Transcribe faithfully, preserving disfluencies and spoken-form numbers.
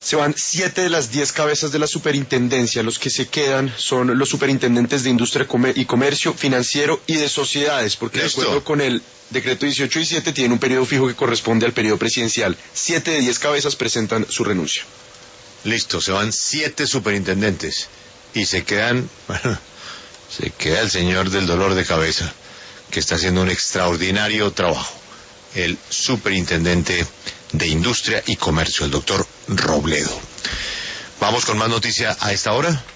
Se van siete de las diez cabezas de la superintendencia. Los que se quedan son los superintendentes de industria y comercio, financiero y de sociedades, porque Listo. de acuerdo con el decreto dieciocho diecisiete tienen un periodo fijo que corresponde al periodo presidencial. Siete de diez cabezas presentan su renuncia. Listo, se van siete superintendentes y se quedan, bueno, se queda el señor del dolor de cabeza, que está haciendo un extraordinario trabajo, el superintendente de Industria y Comercio, el doctor Robledo. Vamos con más noticias a esta hora.